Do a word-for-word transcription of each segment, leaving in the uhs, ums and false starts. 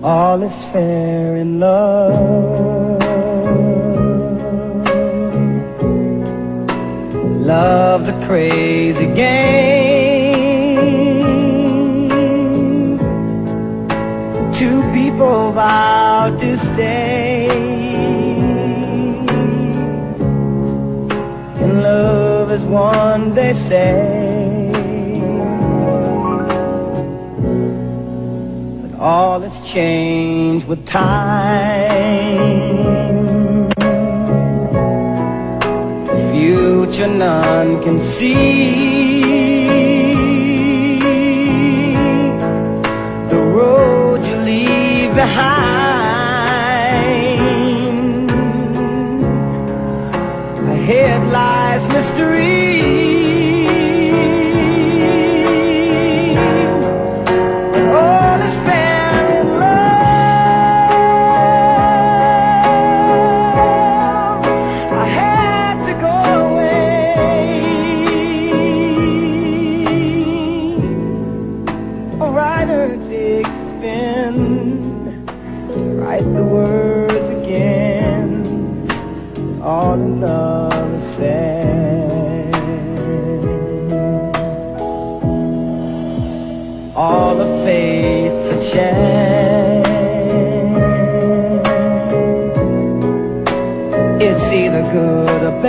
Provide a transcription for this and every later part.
all is fair in love. Love's a crazy game. Two people vow to stay, and love is one, they say. All has changed with time. The future none can see. The road you leave behind, ahead lies mystery. Write the words again. All in love is fair. All the fates a chance. It's either good or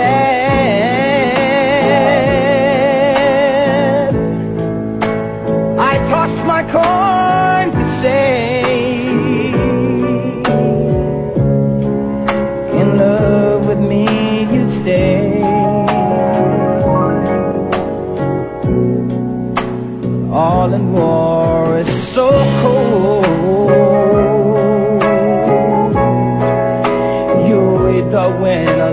bad. I tossed my coin to say, stay. All in war is so cold. You either win or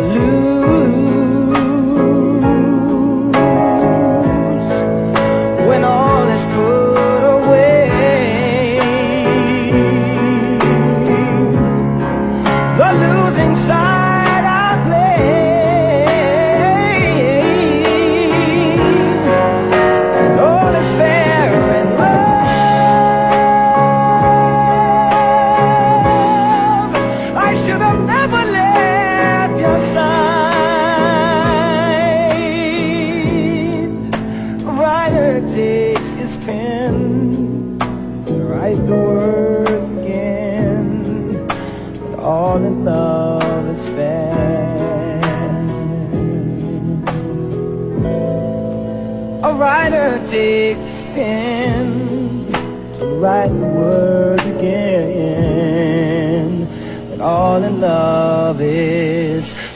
lose. When all is put away, the losing side takes his pen to write the words again, but all in love is fair. A writer takes his pen to write the words again, but all in love is